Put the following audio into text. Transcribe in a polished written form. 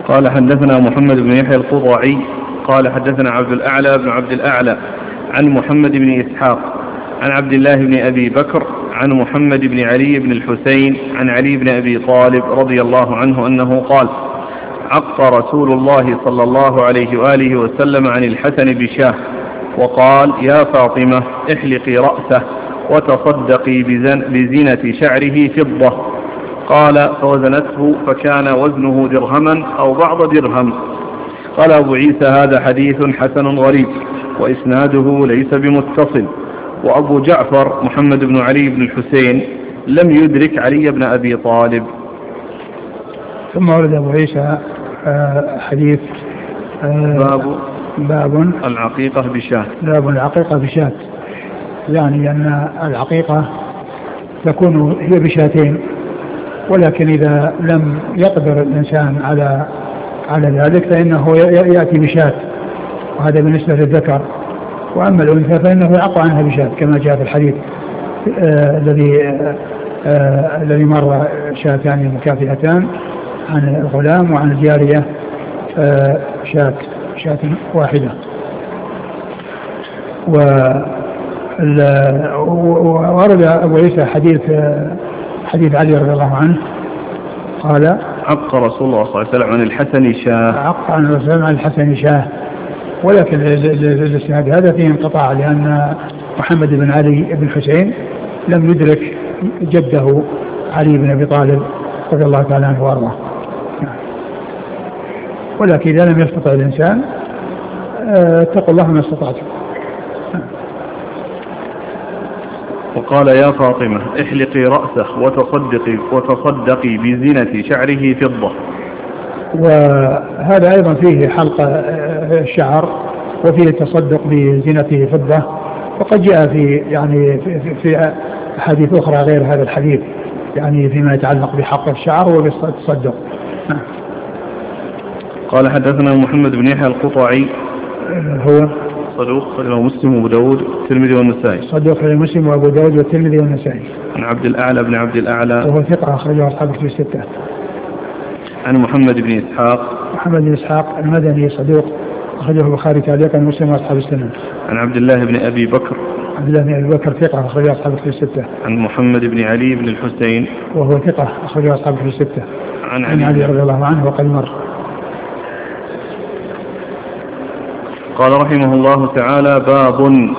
قال حدثنا محمد بن يحيى القضاعي قال حدثنا عبد الأعلى بن عبد الأعلى عن محمد بن إسحاق عن عبد الله بن أبي بكر عن محمد بن علي بن الحسين عن علي بن أبي طالب رضي الله عنه أنه قال: عق رسول الله صلى الله عليه وآله وسلم عن الحسن بشاه وقال: يا فاطمة احلقي رأسه وتصدقي بزينة شعره فضة. قال: فوزنته فكان وزنه درهما أو بعض درهم. قال أبو عيسى: هذا حديث حسن غريب وإسناده ليس بمتصل، وأبو جعفر محمد بن علي بن الحسين لم يدرك علي بن أبي طالب. ثم ورد أبو عيسى حديث باب العقيقة بشاة. باب العقيقة بشاة، يعني أن العقيقة تكون هي بشاتين، ولكن إذا لم يقدر الإنسان على ذلك فإنه يأتي بشاة، وهذا بالنسبة للذكر. وأما الأنثى فإنه يعق عنها بشاة كما جاء في الحديث الذي مر: شاتان مكافئتان عن الغلام وعن الجارية شاة واحدة. وورد أبو عيسى حديث علي رضي الله عنه قال: عق رسول الله صلى الله عليه وسلم عن الحسن شاه. عق عن الرسول عن الحسن شاه، ولكن الاسناد هذا فيه انقطاع، لأن محمد بن علي بن الحسين لم يدرك جده علي بن أبي طالب رضي الله تعالى عنه وارضاه. ولكن إذا لم يستطع الإنسان اتقوا الله ما استطعتم. وقال: يا فاطمة احلقي رأسه وتصدقي بزينة شعره فضة. وهذا أيضا فيه حلق الشعر وفيه التصدق بزينته فضة، وقد جاء في أحاديث أخرى غير هذا الحديث، يعني فيما يتعلق بحلق الشعر وبالتصدق. قال حدثنا محمد بن يحيى القطعي هو صدوق له مسلم وابو داود والترمذي والنسائي. صدوق له مسلم وابو داود والترمذي والنسائي. عن عبد الأعلى بن عبد الأعلى وهو ثقة أخرجه أصحاب الكتب الستة. عن محمد بن إسحاق. محمد بن إسحاق المدني صدوق أخرجه البخاري تعليقا ومسلم وأصحاب السنن. عن عبد الله بن أبي بكر. عبد الله بن أبي بكر ثقة أخرجه أصحاب الكتب الستة. عن محمد بن علي بن الحسين وهو ثقة أخرجه أصحاب الكتب الستة. عن علي رضي الله عنه وقد مر. قال رحمه الله تعالى: باب